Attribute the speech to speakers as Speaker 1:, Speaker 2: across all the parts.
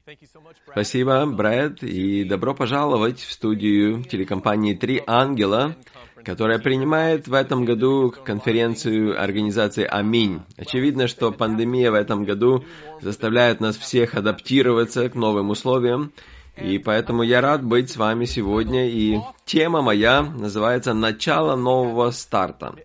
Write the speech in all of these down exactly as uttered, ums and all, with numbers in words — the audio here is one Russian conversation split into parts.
Speaker 1: Спасибо, Брэд, и добро пожаловать в студию телекомпании «Три ангела», которая принимает в этом году конференцию организации «Аминь». Очевидно, что пандемия в этом году заставляет нас всех адаптироваться к новым условиям, и поэтому я рад быть с вами сегодня, и тема моя называется «Начало нового старта».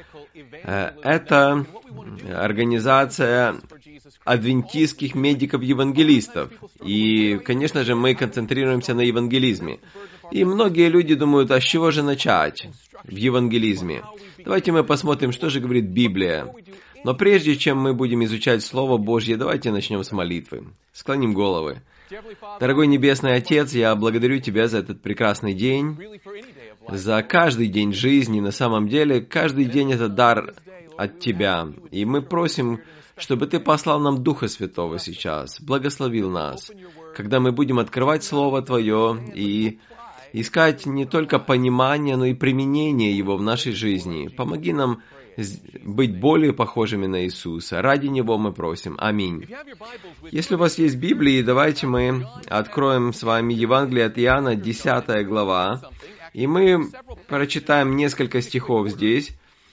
Speaker 1: Это организация адвентистских медиков-евангелистов. И, конечно же, мы концентрируемся на евангелизме. И многие люди думают, а с чего же начать в евангелизме? Давайте мы посмотрим, что же говорит Библия. Но прежде чем мы будем изучать Слово Божье, давайте начнем с молитвы. Склоним головы. Дорогой Небесный Отец, я благодарю Тебя за этот прекрасный день, за каждый день жизни. На самом деле, каждый день это дар от Тебя. И мы просим, чтобы Ты послал нам Духа Святого сейчас, благословил нас, когда мы будем открывать Слово Твое и искать не только понимание, но и применение его в нашей жизни. Помоги нам быть более похожими на Иисуса. Ради Него мы просим. Аминь. Если у вас есть Библии, давайте мы откроем с вами Евангелие от Иоанна, десятая глава, и мы прочитаем несколько стихов здесь,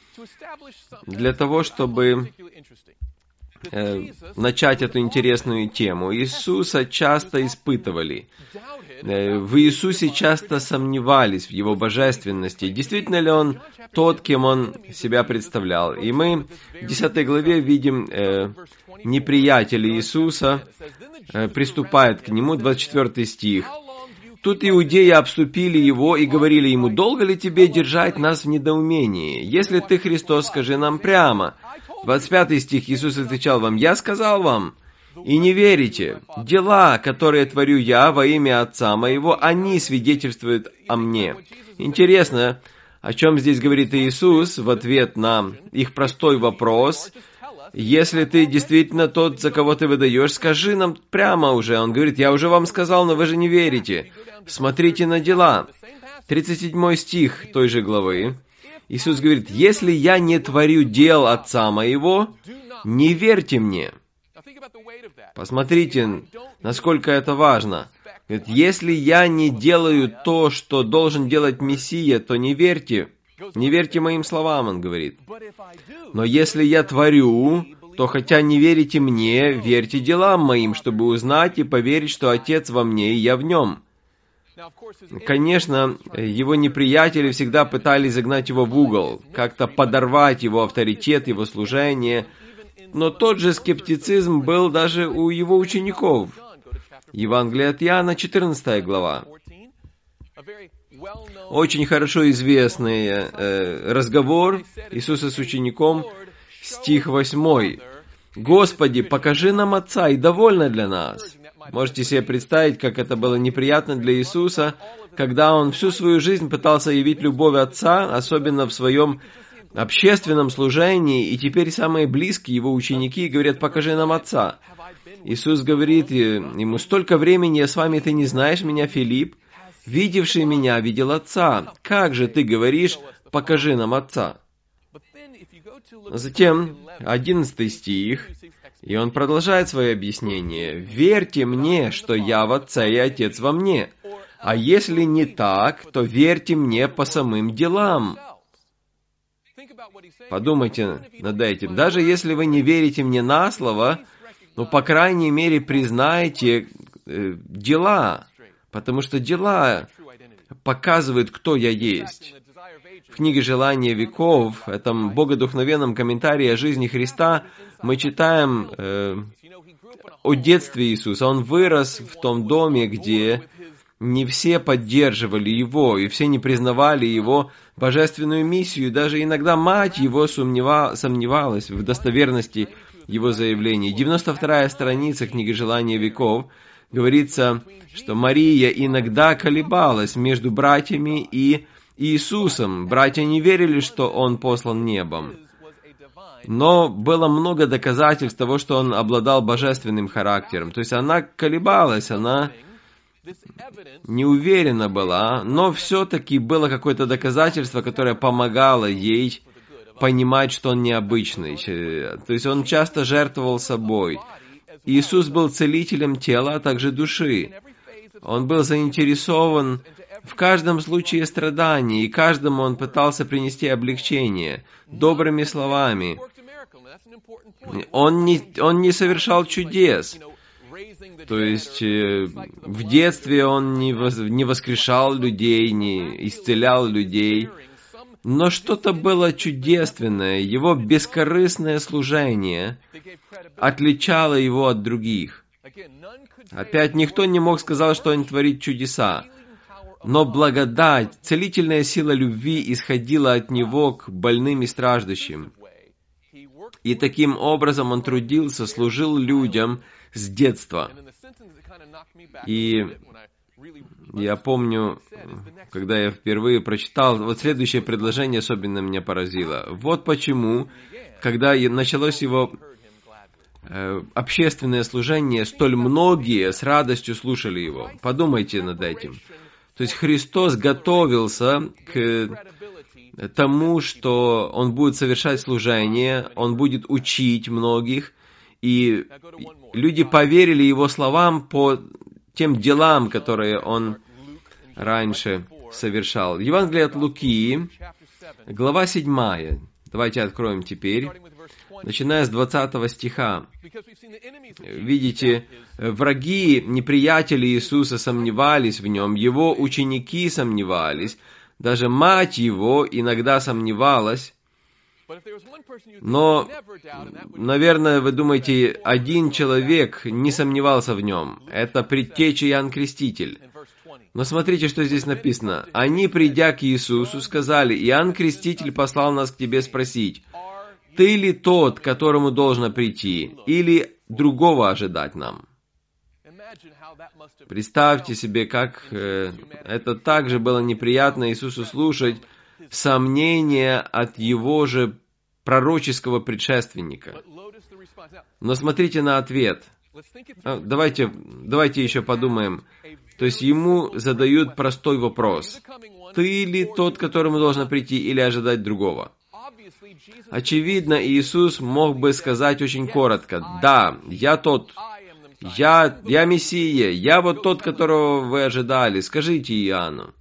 Speaker 1: для того, чтобы э, начать эту интересную тему. Иисуса часто испытывали. Э, в Иисусе часто сомневались в Его божественности. Действительно ли Он тот, кем Он себя представлял? И мы в десятой главе видим э, неприятеля Иисуса, э, приступает к Нему, двадцать четвёртый стих. Тут иудеи обступили Его и говорили Ему, «Долго ли Тебе держать нас в недоумении? Если Ты Христос, скажи нам прямо». двадцать пятый стих, Иисус отвечал вам, «Я сказал вам, и не верите. Дела, которые творю Я во имя Отца Моего, они свидетельствуют о Мне». Интересно, о чем здесь говорит Иисус в ответ на их простой вопрос. Если ты действительно тот, за кого ты выдаешь, скажи нам прямо уже. Он говорит, я уже вам сказал, но вы же не верите. Смотрите на дела. тридцать седьмой стих той же главы. Иисус говорит, если я не творю дел Отца Моего, не верьте мне. Посмотрите, насколько это важно. Говорит, если я не делаю то, что должен делать Мессия, то не верьте. Не верьте моим словам, он говорит. Но если я творю, то хотя не верите мне, верьте делам моим, чтобы узнать и поверить, что Отец во мне и я в нем. Конечно, его неприятели всегда пытались загнать его в угол, как-то подорвать его авторитет, его служение. Но тот же скептицизм был даже у его учеников. Евангелие от Иоанна, четырнадцатая глава. Очень хорошо известный э, разговор Иисуса с учеником, стих восьмой. «Господи, покажи нам Отца, и довольно для нас». Можете себе представить, как это было неприятно для Иисуса, когда Он всю свою жизнь пытался явить любовь Отца, особенно в своем общественном служении, и теперь самые близкие Его ученики говорят, покажи нам Отца. Иисус говорит ему, столько времени я с вами, ты не знаешь меня, Филипп? Видевший меня, видел Отца. Как же ты говоришь, покажи нам Отца? Затем, одиннадцатый стих, и он продолжает свое объяснение. «Верьте мне, что я в Отце и Отец во мне. А если не так, то верьте мне по самым делам». Подумайте над этим. Даже если вы не верите мне на слово, ну, по крайней мере, признайте э, дела, потому что дела показывают, кто я есть. В книге «Желание веков», этом богодухновенном комментарии о жизни Христа, мы читаем э, о детстве Иисуса. Он вырос в том доме, где не все поддерживали Его, и все не признавали Его божественную миссию. Даже иногда мать Его сомнева, сомневалась в достоверности Его заявлений. девяносто вторая страница книги «Желание веков» говорится, что Мария иногда колебалась между братьями и Иисусом. Братья не верили, что Он послан небом. Но было много доказательств того, что Он обладал божественным характером. То есть она колебалась, она не уверена была, но все-таки было какое-то доказательство, которое помогало ей понимать, что Он необычный. То есть Он часто жертвовал собой. Иисус был целителем тела, а также души. Он был заинтересован в каждом случае страданий, и каждому Он пытался принести облегчение добрыми словами. Он не, он не совершал чудес. То есть э, в детстве Он не, воз, не воскрешал людей, не исцелял людей. Но что-то было чудесственное, Его бескорыстное служение отличало Его от других. Опять, никто не мог сказать, что Он творит чудеса. Но благодать, целительная сила любви исходила от Него к больным и страждущим. И таким образом Он трудился, служил людям с детства. И я помню, когда я впервые прочитал, вот следующее предложение особенно меня поразило. Вот почему, когда началось Его э, общественное служение, столь многие с радостью слушали Его. Подумайте над этим. То есть Христос готовился к тому, что Он будет совершать служение, Он будет учить многих, и люди поверили Его словам по тем делам, которые Он раньше совершал. Евангелие от Луки, глава седьмая. Давайте откроем теперь, начиная с двадцатого стиха. Видите, враги, неприятели Иисуса сомневались в Нем, Его ученики сомневались, даже мать Его иногда сомневалась. Но, наверное, вы думаете, один человек не сомневался в Нем. Это предтеча Иоанн Креститель. Но смотрите, что здесь написано. Они, придя к Иисусу, сказали: Иоанн Креститель послал нас к тебе спросить, ты ли тот, к которому должно прийти, или другого ожидать нам? Представьте себе, как э, это также было неприятно Иисусу слушать сомнения от Его же пророческого предшественника. Но смотрите на ответ. Давайте, давайте еще подумаем. То есть Ему задают простой вопрос. Ты ли тот, к которому должно прийти, или ожидать другого? Очевидно, Иисус мог бы сказать очень коротко: да, я тот, я, я Мессия, я вот тот, которого вы ожидали, скажите Иоанну.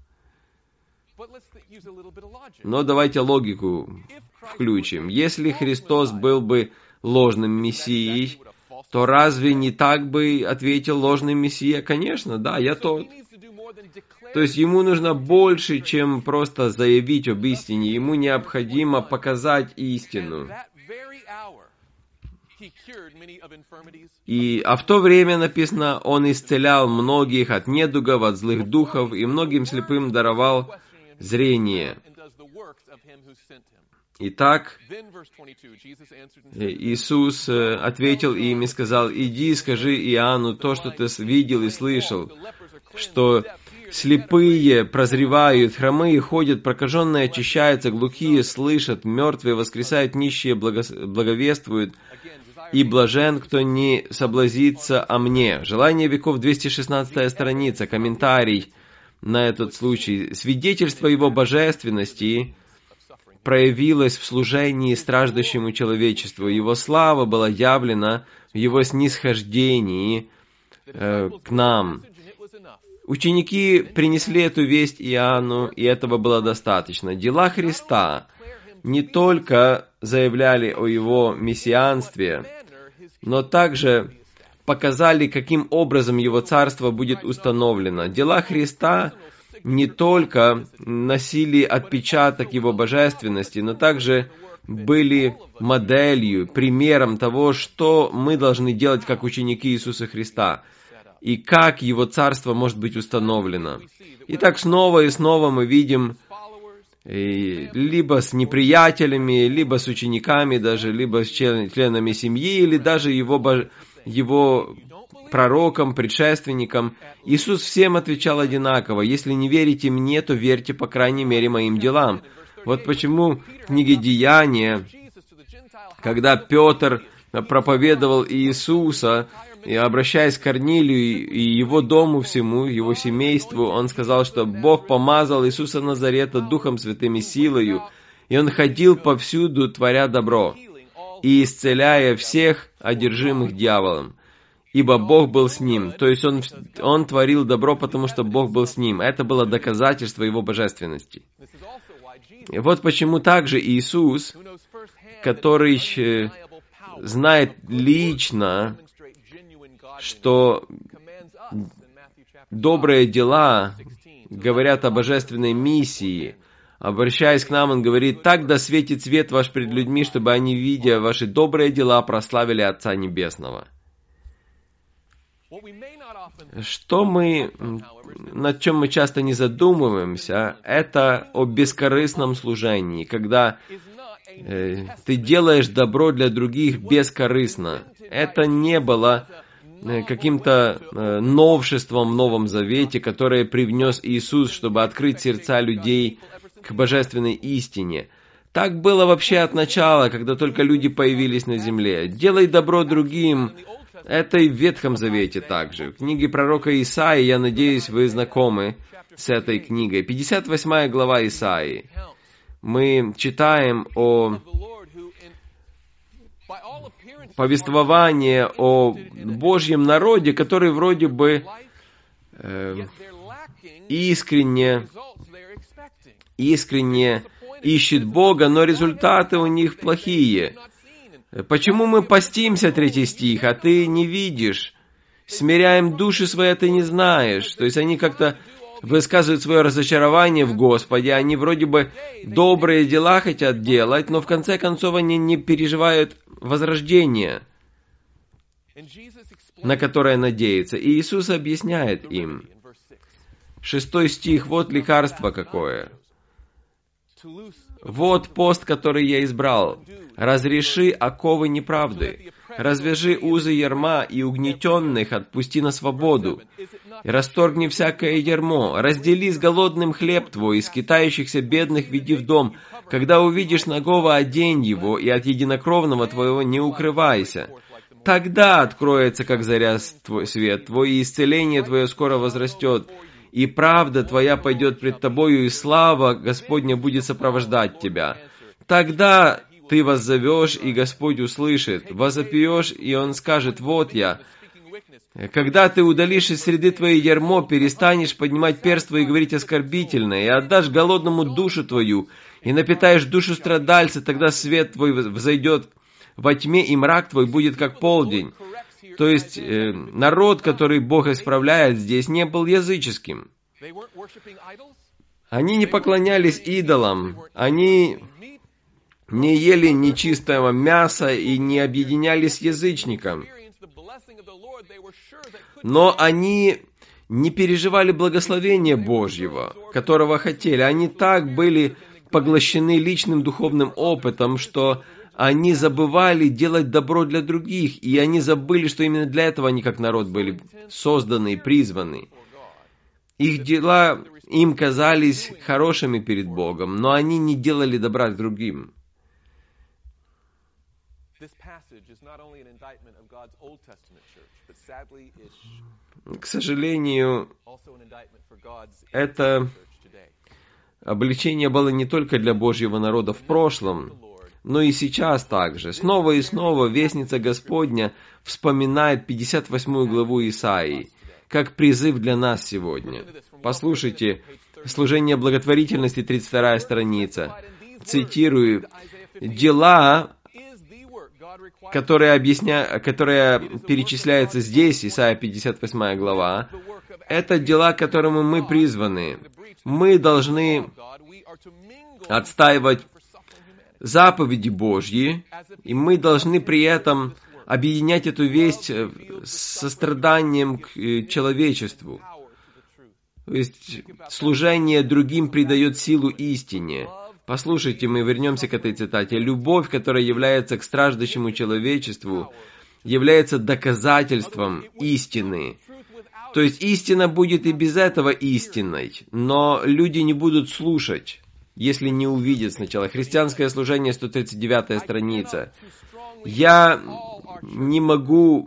Speaker 1: Но давайте логику включим. Если Христос был бы ложным Мессией, то разве не так бы ответил ложный Мессия? Конечно, да, я тот. То есть Ему нужно больше, чем просто заявить об истине. Ему необходимо показать истину. И, а в то время, написано, Он исцелял многих от недугов, от злых духов, и многим слепым даровал зрение. Итак, Иисус ответил им и сказал: иди, скажи Иоанну то, что ты видел и слышал, что слепые прозревают, хромые ходят, прокаженные очищаются, глухие слышат, мертвые воскресают, нищие благовествуют, и блажен, кто не соблазнится о мне. Желание веков, двести шестнадцатая страница, комментарий на этот случай. Свидетельство Его божественности проявилось в служении страждущему человечеству. Его слава была явлена в Его снисхождении э, к нам. Ученики принесли эту весть Иоанну, и этого было достаточно. Дела Христа не только заявляли о Его мессианстве, но также показали, каким образом Его царство будет установлено. Дела Христа не только носили отпечаток Его божественности, но также были моделью, примером того, что мы должны делать как ученики Иисуса Христа, и как Его царство может быть установлено. Итак, снова и снова мы видим и либо с неприятелями, либо с учениками даже, либо с членами семьи, или даже Его, его пророкам, предшественникам. Иисус всем отвечал одинаково: если не верите мне, то верьте, по крайней мере, моим делам. Вот почему в книге Деяния, когда Петр проповедовал Иисуса, и обращаясь к Корнилию и его дому всему, его семейству, он сказал, что Бог помазал Иисуса Назарета Духом Святым и силою, и Он ходил повсюду, творя добро, и исцеляя всех одержимых дьяволом. ибо Бог был с ним. То есть он, он творил добро, потому что Бог был с ним. Это было доказательство его божественности. И вот почему также Иисус, который знает лично, что добрые дела говорят о божественной миссии, обращаясь к нам, Он говорит: «Так да светит свет ваш пред людьми, чтобы они, видя ваши добрые дела, прославили Отца Небесного». Что мы, над чем мы часто не задумываемся, это о бескорыстном служении, когда э, ты делаешь добро для других бескорыстно. Это не было э, каким-то э, новшеством в Новом Завете, которое привнес Иисус, чтобы открыть сердца людей к божественной истине. Так было вообще от начала, когда только люди появились на земле. «Делай добро другим». Это и в Ветхом Завете также. В книге пророка Исаии, я надеюсь, вы знакомы с этой книгой. пятьдесят восьмая глава Исаии. Мы читаем о повествовании о Божьем народе, который вроде бы э, искренне, искренне ищет Бога, но результаты у них плохие. «Почему мы постимся?» Третий стих, «а ты не видишь? Смиряем души свои, а ты не знаешь». То есть они как-то высказывают свое разочарование в Господе, они вроде бы добрые дела хотят делать, но в конце концов они не переживают возрождение, на которое надеются. И Иисус объясняет им. Шестой стих, вот лекарство какое. «Вот пост, который я избрал. Разреши оковы неправды. Развяжи узы ярма, и угнетенных отпусти на свободу. И расторгни всякое ярмо. Раздели с голодным хлеб твой, и скитающихся бедных веди в дом. Когда увидишь нагого, одень его, и от единокровного твоего не укрывайся. Тогда откроется, как заря, твой свет твой, и исцеление твое скоро возрастет. И правда твоя пойдет пред тобою, и слава Господня будет сопровождать тебя. Тогда ты воззовешь, и Господь услышит. Возопьешь, и Он скажет: вот я. Когда ты удалишь из среды твоей ярмо, перестанешь поднимать перст твой и говорить оскорбительное, и отдашь голодному душу твою, и напитаешь душу страдальца, тогда свет твой взойдет во тьме, и мрак твой будет как полдень». То есть, э, народ, который Бог исправляет здесь, не был языческим. Они не поклонялись идолам, они не ели нечистого мяса и не объединялись с язычником. Но они не переживали благословения Божьего, которого хотели. Они так были поглощены личным духовным опытом, что они забывали делать добро для других, и они забыли, что именно для этого они как народ были созданы и призваны. Их дела им казались хорошими перед Богом, но они не делали добра к другим. К сожалению, это обличение было не только для Божьего народа в прошлом, но и сейчас также. Снова и снова Вестница Господня вспоминает пятьдесят восьмую главу Исаии, как призыв для нас сегодня. Послушайте, служение благотворительности, тридцать вторая страница. Цитирую: «Дела, которые, объясня... которые перечисляются здесь, Исайя пятьдесят восьмая глава, это дела, к которым мы призваны. Мы должны отстаивать заповеди Божьи, и мы должны при этом объединять эту весть с состраданием к человечеству. То есть служение другим придает силу истине. Послушайте, мы вернемся к этой цитате. «Любовь, которая является к страждущему человечеству, является доказательством истины». То есть истина будет и без этого истинной, но люди не будут слушать, если не увидят сначала. Христианское служение, сто тридцать девятая страница. Я не могу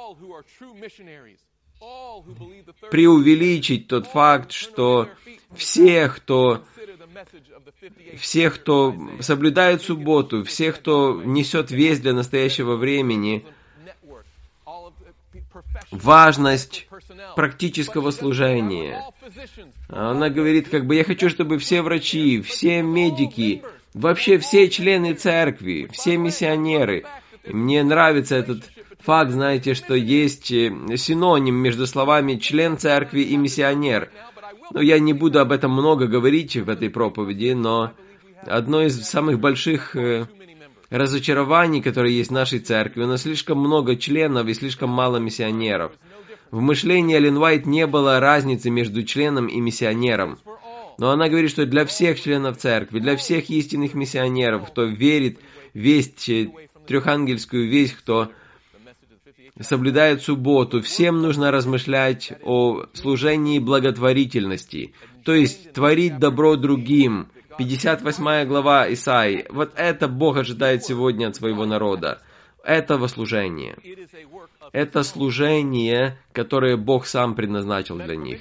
Speaker 1: преувеличить тот факт, что все, кто, все, кто соблюдает субботу, все, кто несет весть для настоящего времени, важность практического служения. Она говорит, как бы, я хочу, чтобы все врачи, все медики, вообще все члены церкви, все миссионеры. И мне нравится этот факт, знаете, что есть синоним между словами «член церкви» и «миссионер». Ну, я не буду об этом много говорить в этой проповеди, но одно из самых больших разочарований, которые есть в нашей церкви, у нас слишком много членов и слишком мало миссионеров. В мышлении Эллен Уайт не было разницы между членом и миссионером. Но она говорит, что для всех членов церкви, для всех истинных миссионеров, кто верит в весть, трехангельскую весть, кто соблюдает субботу, всем нужно размышлять о служении благотворительности, то есть творить добро другим. пятьдесят восьмая глава Исаии. Вот это Бог ожидает сегодня от своего народа. Этого служения. Это служение, которое Бог сам предназначил для них.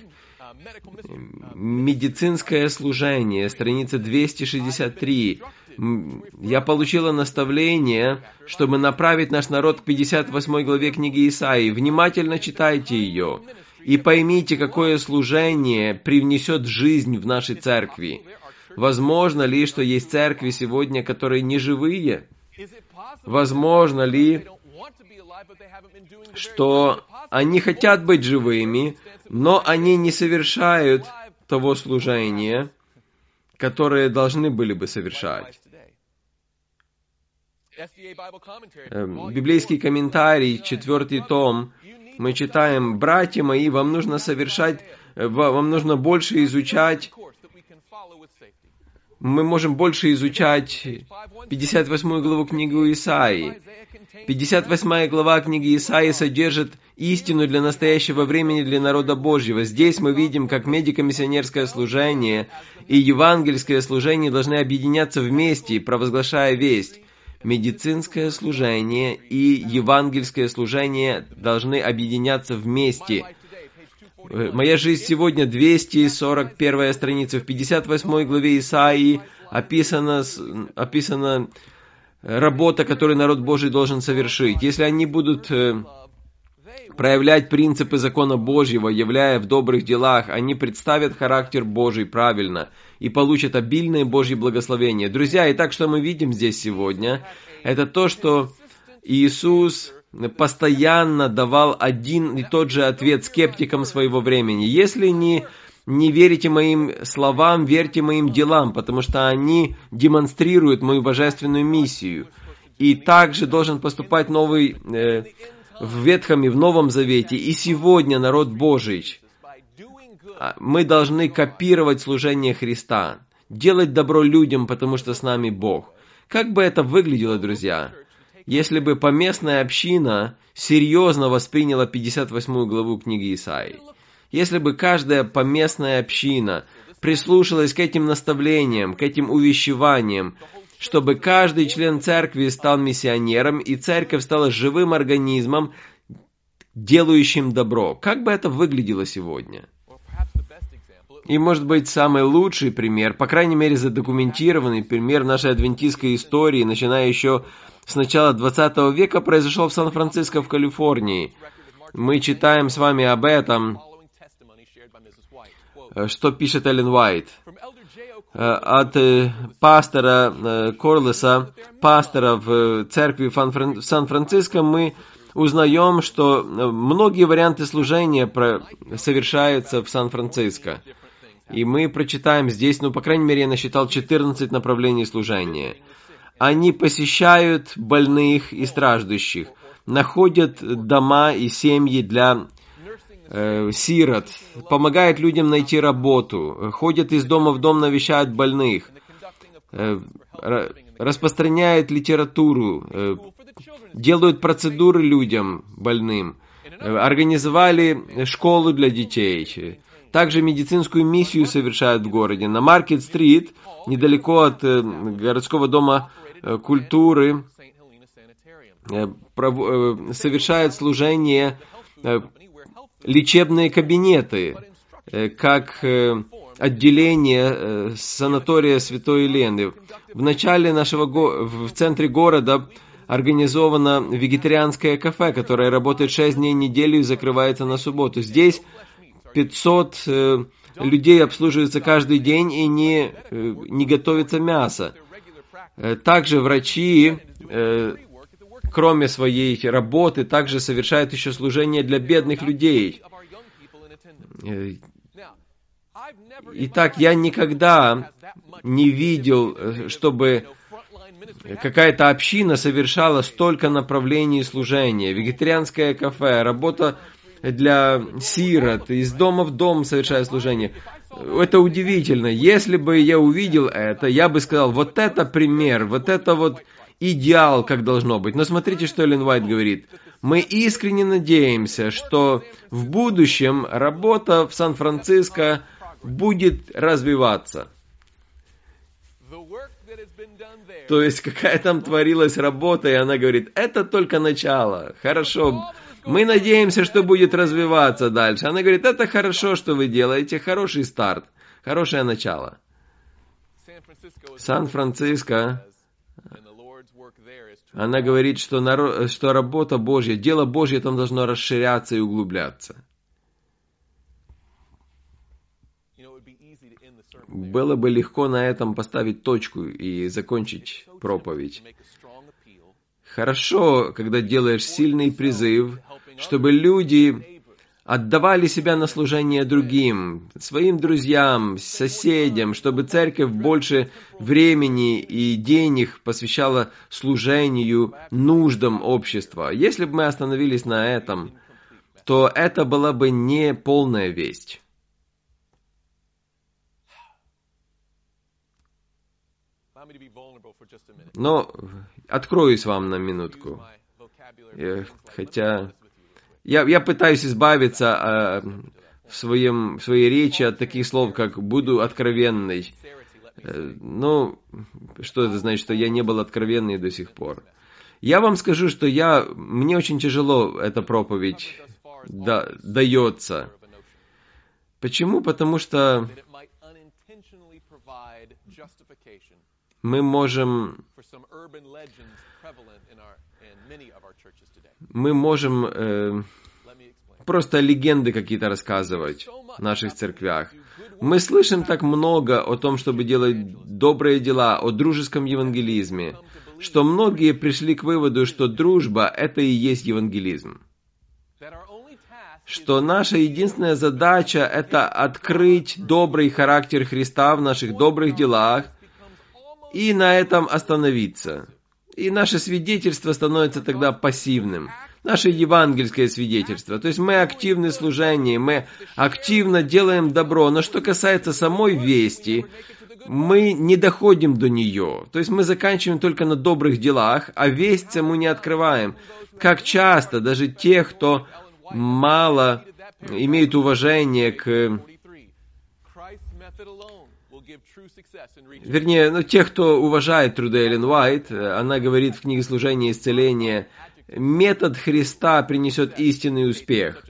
Speaker 1: Медицинское служение, страница двести шестьдесят три. Я получила наставление, чтобы направить наш народ к пятьдесят восьмой главе книги Исаии. Внимательно читайте ее и поймите, какое служение привнесет жизнь в нашей церкви. Возможно ли, что есть церкви сегодня, которые не живые? Возможно ли, что они хотят быть живыми, но они не совершают того служения, которое должны были бы совершать? Библейский комментарий, четвертый том, мы читаем: «Братья мои, вам нужно совершать, вам нужно больше изучать». Мы можем больше изучать пятьдесят восьмую главу книги Исаии. пятьдесят восьмая глава книги Исаии содержит истину для настоящего времени для народа Божьего. Здесь мы видим, как медико-миссионерское служение и евангельское служение должны объединяться вместе, провозглашая весть. Медицинское служение и евангельское служение должны объединяться вместе. Моя жизнь сегодня, двести сорок первая страница. В пятьдесят восьмой главе Исаии описана, описана работа, которую народ Божий должен совершить. Если они будут проявлять принципы закона Божьего, являя в добрых делах, они представят характер Божий правильно и получат обильное Божье благословение. Друзья, итак, что мы видим здесь сегодня, это то, что Иисус постоянно давал один и тот же ответ скептикам своего времени. Если не, не верите моим словам, верьте моим делам, потому что они демонстрируют мою божественную миссию. И также должен поступать новый э, в Ветхом и в Новом Завете. И сегодня народ Божий, мы должны копировать служение Христа, делать добро людям, потому что с нами Бог. Как бы это выглядело, друзья, если бы поместная община серьезно восприняла пятьдесят восьмую главу книги Исаии? Если бы каждая поместная община прислушалась к этим наставлениям, к этим увещеваниям, чтобы каждый член церкви стал миссионером, и церковь стала живым организмом, делающим добро. Как бы это выглядело сегодня? И, может быть, самый лучший пример, по крайней мере, задокументированный пример нашей адвентистской истории, начиная еще с начала двадцатого века, произошел в Сан-Франциско в Калифорнии. Мы читаем с вами об этом, что пишет Эллен Уайт. От пастора Корлеса, пастора в церкви в Сан-Франциско, мы узнаем, что многие варианты служения совершаются в Сан-Франциско. И мы прочитаем здесь, ну, по крайней мере, я насчитал четырнадцать направлений служения. Они посещают больных и страждущих, находят дома и семьи для э, сирот, помогают людям найти работу, ходят из дома в дом, навещают больных, э, распространяют литературу, э, делают процедуры людям больным, э, организовали школу для детей. Также медицинскую миссию совершают в городе. На Маркет-стрит, недалеко от э, городского дома э, культуры, э, пров, э, совершают служение э, лечебные кабинеты, э, как э, отделение э, санатория Святой Елены. В начале нашего го- в центре города организовано вегетарианское кафе, которое работает шесть дней в неделю и закрывается на субботу. Здесь пятьсот э, людей обслуживаются каждый день и не, э, не готовится мясо. Э, также врачи, э, кроме своей работы, также совершают еще служение для бедных людей. Э, Итак, я никогда не видел, чтобы какая-то община совершала столько направлений служения. Вегетарианское кафе, работа для сирот, из дома в дом совершая служение. Это удивительно. Если бы я увидел это, я бы сказал, вот это пример, вот это вот идеал, как должно быть. Но смотрите, что Эллен Уайт говорит. Мы искренне надеемся, что в будущем работа в Сан-Франциско будет развиваться. То есть, какая там творилась работа, и она говорит, это только начало. Хорошо, мы надеемся, что будет развиваться дальше. Она говорит, это хорошо, что вы делаете, хороший старт, хорошее начало. Сан-Франциско, она говорит, что, народ, что работа Божья, дело Божье там должно расширяться и углубляться. Было бы легко на этом поставить точку и закончить проповедь. Хорошо, когда делаешь сильный призыв, чтобы люди отдавали себя на служение другим, своим друзьям, соседям, чтобы церковь больше времени и денег посвящала служению, нуждам общества. Если бы мы остановились на этом, то это была бы не полная весть. Но откроюсь вам на минутку. Хотя я, я пытаюсь избавиться а, в, своем, в своей речи от таких слов, как «буду откровенный». Ну, что это значит, что я не был откровенный до сих пор? Я вам скажу, что я, мне очень тяжело эта проповедь да, дается. Почему? Потому что мы можем, мы можем э, просто легенды какие-то рассказывать в наших церквях. Мы слышим так много о том, чтобы делать добрые дела, о дружеском евангелизме, что многие пришли к выводу, что дружба – это и есть евангелизм. Что наша единственная задача – это открыть добрый характер Христа в наших добрых делах, и на этом остановиться. И наше свидетельство становится тогда пассивным. Наше евангельское свидетельство. То есть мы активны в служении, мы активно делаем добро. Но что касается самой вести, мы не доходим до нее. То есть мы заканчиваем только на добрых делах, а весть саму не открываем. Как часто даже те, кто мало имеют уважение к... Вернее, ну, те, кто уважает труды Эллен Уайт, она говорит в книге «Служение и исцеление», метод Христа принесет истинный успех.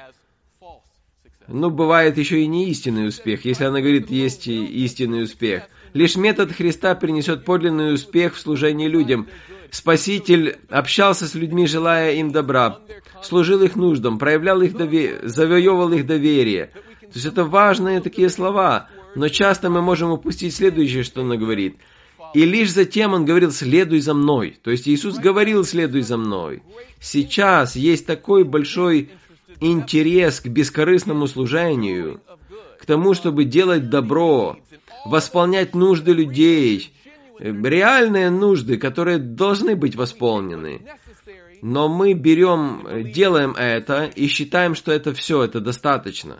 Speaker 1: Но бывает еще и не истинный успех, если она говорит, есть истинный успех. Лишь метод Христа принесет подлинный успех в служении людям. Спаситель общался с людьми, желая им добра, служил их нуждам, проявлял их доверие, завоевывал их доверие. То есть это важные такие слова. Но часто мы можем упустить следующее, что он говорит. И лишь затем он говорил, следуй за мной. То есть Иисус говорил, следуй за мной. Сейчас есть такой большой интерес к бескорыстному служению, к тому, чтобы делать добро, восполнять нужды людей, реальные нужды, которые должны быть восполнены. Но мы берем, делаем это и считаем, что это все, это достаточно.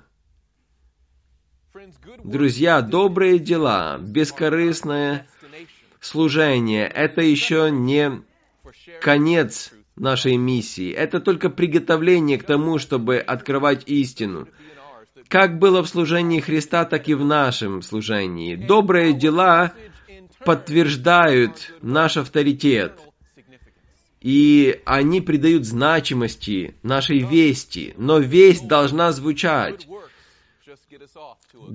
Speaker 1: Друзья, добрые дела, бескорыстное служение – это еще не конец нашей миссии. Это только приготовление к тому, чтобы открывать истину. Как было в служении Христа, так и в нашем служении. Добрые дела подтверждают наш авторитет. И они придают значимости нашей вести. Но весть должна звучать.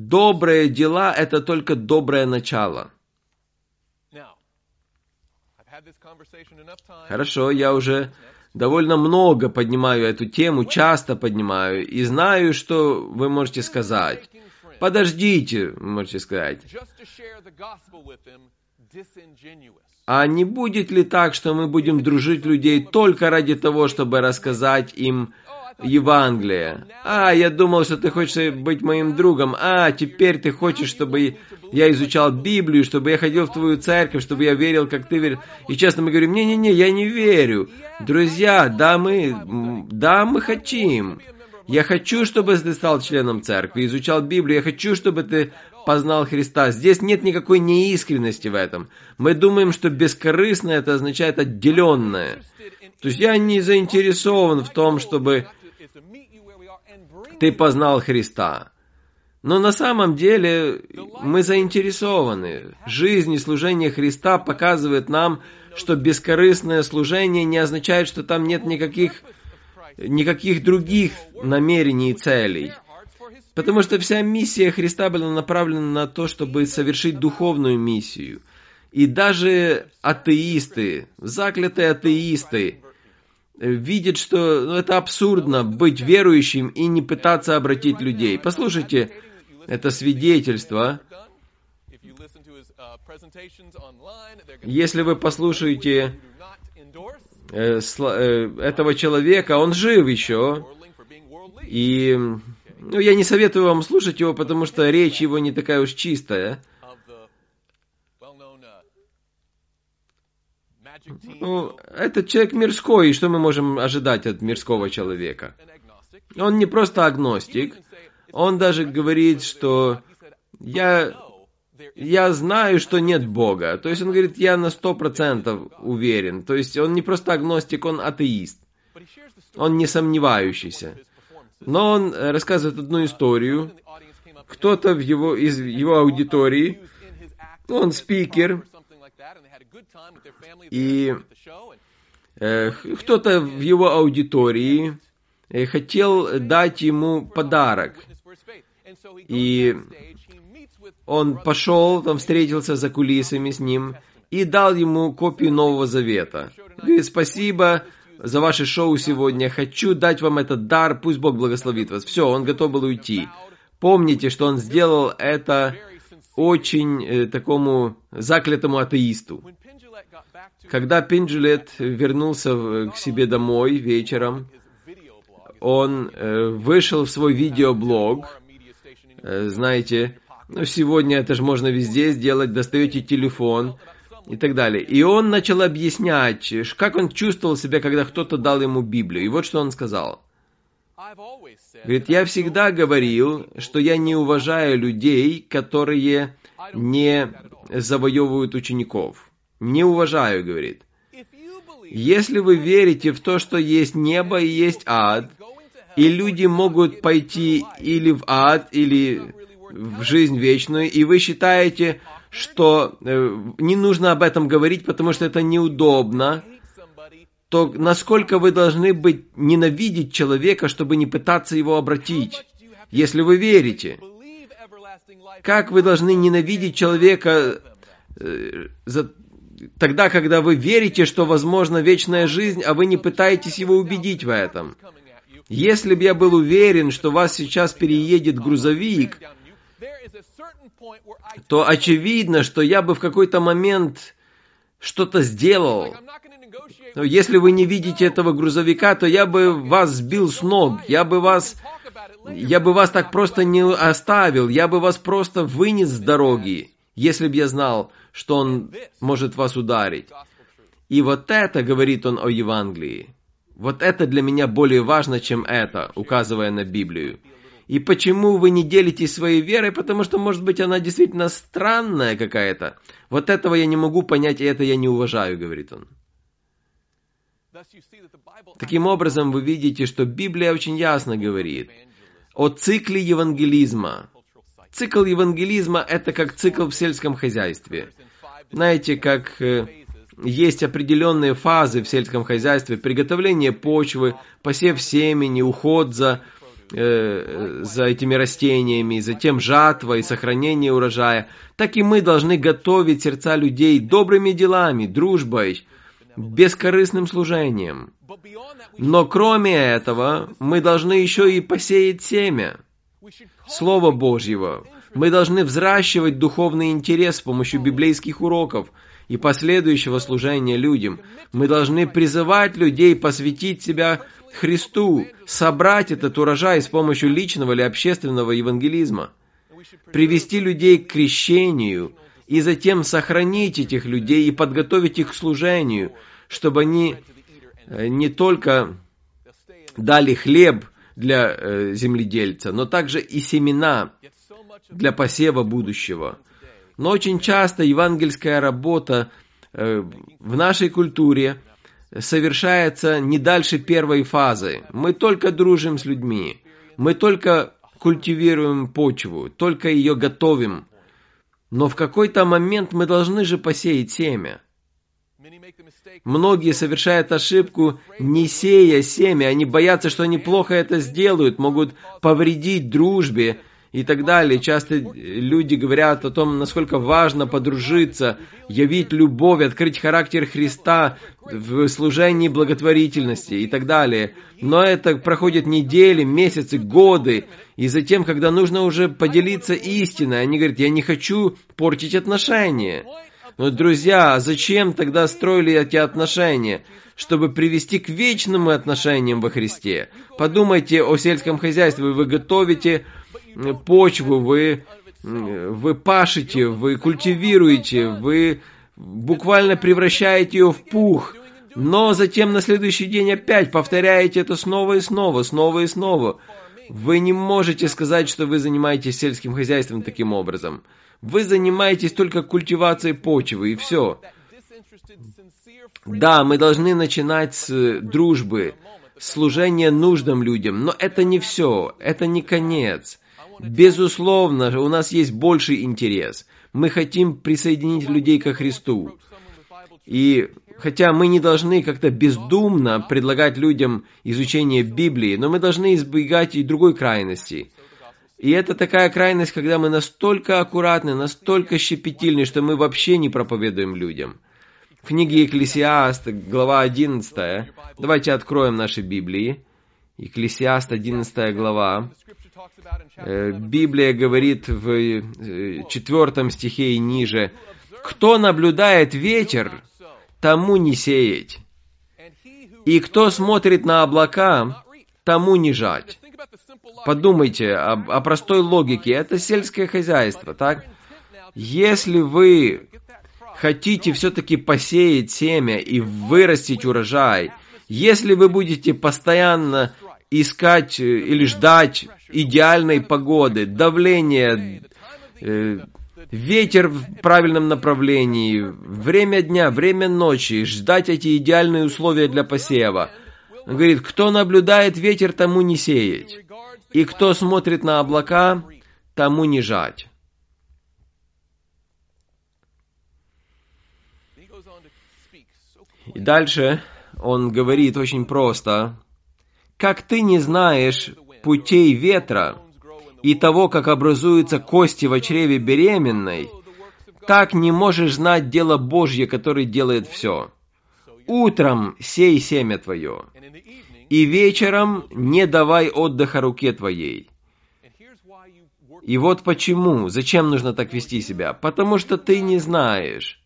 Speaker 1: Добрые дела – это только доброе начало. Хорошо, я уже довольно много поднимаю эту тему, часто поднимаю, и знаю, что вы можете сказать. Подождите, вы можете сказать. А не будет ли так, что мы будем дружить людей только ради того, чтобы рассказать им Евангелие? А, я думал, что ты хочешь быть моим другом. А, теперь ты хочешь, чтобы я изучал Библию, чтобы я ходил в твою церковь, чтобы я верил, как ты веришь. И честно мы говорим, не-не-не, я не верю. Друзья, да мы, да мы хотим. Я хочу, чтобы ты стал членом церкви, изучал Библию. Я хочу, чтобы ты познал Христа. Здесь нет никакой неискренности в этом. Мы думаем, что бескорыстное это означает отделенное. То есть я не заинтересован в том, чтобы ты познал Христа. Но на самом деле мы заинтересованы. Жизнь и служение Христа показывает нам, что бескорыстное служение не означает, что там нет никаких, никаких других намерений и целей. Потому что вся миссия Христа была направлена на то, чтобы совершить духовную миссию. И даже атеисты, заклятые атеисты, видят, что ну, это абсурдно быть верующим и не пытаться обратить людей. Послушайте, это свидетельство. Если вы послушаете э, сла, э, этого человека, он жив еще. И ну, я не советую вам слушать его, потому что речь его не такая уж чистая. Ну, этот человек мирской, и что мы можем ожидать от мирского человека? Он не просто агностик, он даже говорит, что я, я знаю, что нет Бога. То есть он говорит, я на сто процентов уверен. То есть он не просто агностик, он атеист. Он не сомневающийся. Но он рассказывает одну историю. Кто-то в его, из его аудитории, он спикер, и э, кто-то в его аудитории э, хотел дать ему подарок. И он пошел, там встретился за кулисами с ним и дал ему копию Нового Завета. Говорит, спасибо за ваше шоу сегодня, хочу дать вам этот дар, пусть Бог благословит вас. Все, он готов был уйти. Помните, что он сделал это очень э, такому заклятому атеисту. Когда Пин-Джиллет вернулся в, к себе домой вечером, он э, вышел в свой видеоблог. Э, знаете, ну, сегодня это же можно везде сделать, достаете телефон и так далее. И он начал объяснять, как он чувствовал себя, когда кто-то дал ему Библию. И вот что он сказал. Говорит, я всегда говорил, что я не уважаю людей, которые не завоевывают учеников. Не уважаю, говорит. Если вы верите в то, что есть небо и есть ад, и люди могут пойти или в ад, или в жизнь вечную, и вы считаете, что э, не нужно об этом говорить, потому что это неудобно, то насколько вы должны быть ненавидеть человека, чтобы не пытаться его обратить, если вы верите? Как вы должны ненавидеть человека э, за, тогда, когда вы верите, что возможна вечная жизнь, а вы не пытаетесь его убедить в этом? Если бы я был уверен, что вас сейчас переедет грузовик, то очевидно, что я бы в какой-то момент что-то сделал. Но если вы не видите этого грузовика, то я бы вас сбил с ног, я бы вас, я бы вас так просто не оставил, я бы вас просто вынес с дороги, если бы я знал, что он может вас ударить. И вот это, говорит он о Евангелии, вот это для меня более важно, чем это, указывая на Библию. И почему вы не делитесь своей верой? Потому что, может быть, она действительно странная какая-то. Вот этого я не могу понять, и это я не уважаю, говорит он. Таким образом, вы видите, что Библия очень ясно говорит о цикле евангелизма. Цикл евангелизма – это как цикл в сельском хозяйстве. Знаете, как есть определенные фазы в сельском хозяйстве: приготовление почвы, посев семени, уход за э, за этими растениями, затем жатва и сохранение урожая, так и мы должны готовить сердца людей добрыми делами, дружбой, бескорыстным служением. Но кроме этого, мы должны еще и посеять семя Слова Божьего. Мы должны взращивать духовный интерес с помощью библейских уроков и последующего служения людям. Мы должны призывать людей посвятить себя Христу, собрать этот урожай с помощью личного или общественного евангелизма, привести людей к крещению и затем сохранить этих людей и подготовить их к служению, чтобы они не только дали хлеб для э, земледельца, но также и семена для посева будущего. Но очень часто евангельская работа э, в нашей культуре совершается не дальше первой фазы. Мы только дружим с людьми, мы только культивируем почву, только ее готовим. Но в какой-то момент мы должны же посеять семя. Многие совершают ошибку, не сея семя. Они боятся, что они плохо это сделают, могут повредить дружбе и так далее. Часто люди говорят о том, насколько важно подружиться, явить любовь, открыть характер Христа в служении благотворительности и так далее. Но это проходит недели, месяцы, годы. И затем, когда нужно уже поделиться истиной, они говорят, я не хочу портить отношения. Но, друзья, зачем тогда строили эти отношения? Чтобы привести к вечным отношениям во Христе. Подумайте о сельском хозяйстве. Вы готовите почву, вы, вы пашете, вы культивируете, вы буквально превращаете ее в пух. Но затем на следующий день опять повторяете это снова и снова, снова и снова. Вы не можете сказать, что вы занимаетесь сельским хозяйством таким образом. Вы занимаетесь только культивацией почвы, и все. Да, мы должны начинать с дружбы, с служения нужным людям, но это не все, это не конец. Безусловно, у нас есть больший интерес. Мы хотим присоединить людей ко Христу. И хотя мы не должны как-то бездумно предлагать людям изучение Библии, но мы должны избегать и другой крайности. И это такая крайность, когда мы настолько аккуратны, настолько щепетильны, что мы вообще не проповедуем людям. В книге Екклесиаст, глава одиннадцатая, давайте откроем наши Библии. Екклесиаст, одиннадцатая глава. Библия говорит в четвертом стихе и ниже, «Кто наблюдает ветер, тому не сеять, и кто смотрит на облака, тому не жать». Подумайте о, о простой логике. Это сельское хозяйство, так? Если вы хотите все-таки посеять семя и вырастить урожай, если вы будете постоянно искать или ждать идеальной погоды, давления, э, ветер в правильном направлении, время дня, время ночи, ждать эти идеальные условия для посева, он говорит, кто наблюдает ветер, тому не сеять. И кто смотрит на облака, тому не жать. И дальше он говорит очень просто. Как ты не знаешь путей ветра и того, как образуются кости в чреве беременной, так не можешь знать дело Божье, который делает все. Утром сей семя твое, и вечером не давай отдыха руке твоей. И вот почему, зачем нужно так вести себя? Потому что ты не знаешь,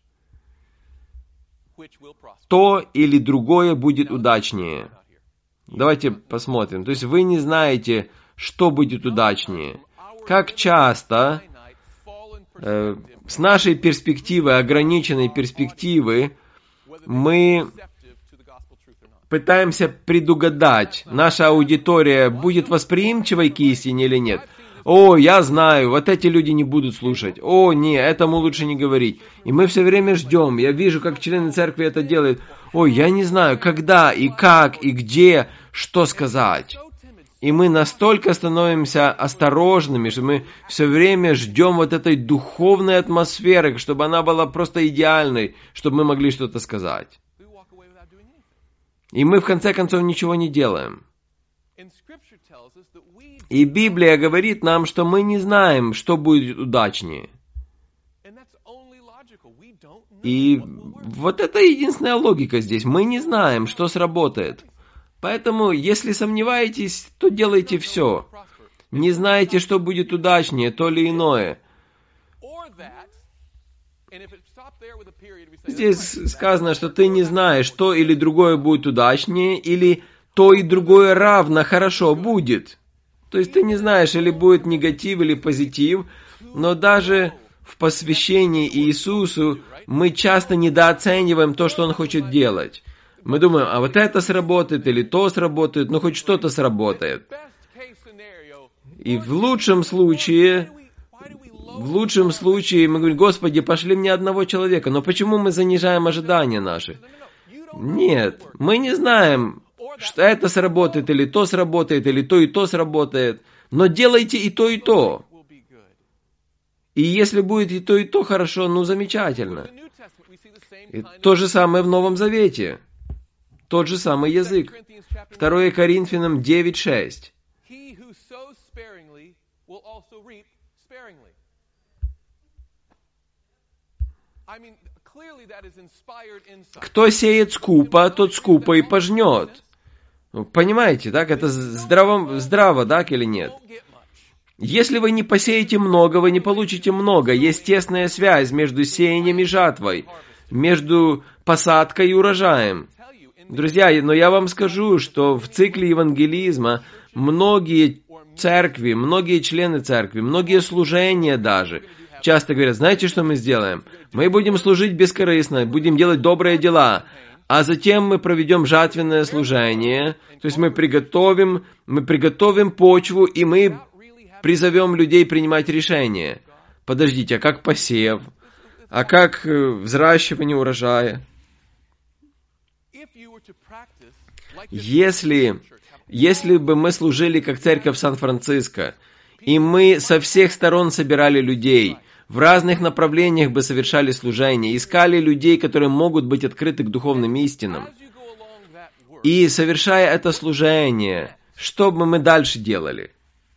Speaker 1: то или другое будет удачнее. Давайте посмотрим. То есть вы не знаете, что будет удачнее. Как часто э, с нашей перспективы, ограниченной перспективы, мы пытаемся предугадать, наша аудитория будет восприимчивой к истине или нет. О, я знаю, вот эти люди не будут слушать. О, не, этому лучше не говорить. И мы все время ждем. Я вижу, как члены церкви это делают. Ой, я не знаю, когда и как и где, что сказать. И мы настолько становимся осторожными, что мы все время ждем вот этой духовной атмосферы, чтобы она была просто идеальной, чтобы мы могли что-то сказать. И мы в конце концов ничего не делаем. И Библия говорит нам, что мы не знаем, что будет удачнее. И вот это единственная логика здесь. Мы не знаем, что сработает. Поэтому, если сомневаетесь, то делайте все. Не знаете, что будет удачнее, то или иное. Здесь сказано, что ты не знаешь, то или другое будет удачнее, или то и другое равно хорошо будет. То есть ты не знаешь, или будет негатив, или позитив, но даже в посвящении Иисусу мы часто недооцениваем то, что Он хочет делать. Мы думаем, а вот это сработает, или то сработает, ну хоть что-то сработает. И в лучшем случае, в лучшем случае мы говорим, Господи, пошли мне одного человека, но почему мы занижаем ожидания наши? Нет, мы не знаем, что это сработает, или то сработает, или то и то сработает, но делайте и то, и то. И если будет и то, и то хорошо, ну замечательно. И то же самое в Новом Завете. Тот же самый язык. второе Коринфянам девять шесть. Кто сеет скупо, тот скупо и пожнет. Понимаете, так? Это здраво, здраво, так или нет? Если вы не посеете много, вы не получите много. Есть тесная связь между сеянием и жатвой, между посадкой и урожаем. Друзья, но я вам скажу, что в цикле евангелизма многие церкви, многие члены церкви, многие служения даже, часто говорят, знаете, что мы сделаем? Мы будем служить бескорыстно, будем делать добрые дела, а затем мы проведем жатвенное служение, то есть мы приготовим, мы приготовим почву, и мы призовем людей принимать решения. Подождите, а как посев? А как взращивание урожая? Если, если бы мы служили как церковь Сан-Франциско, и мы со всех сторон собирали людей, в разных направлениях бы совершали служение, искали людей, которые могут быть открыты к духовным истинам, и совершая это служение, что бы мы дальше делали?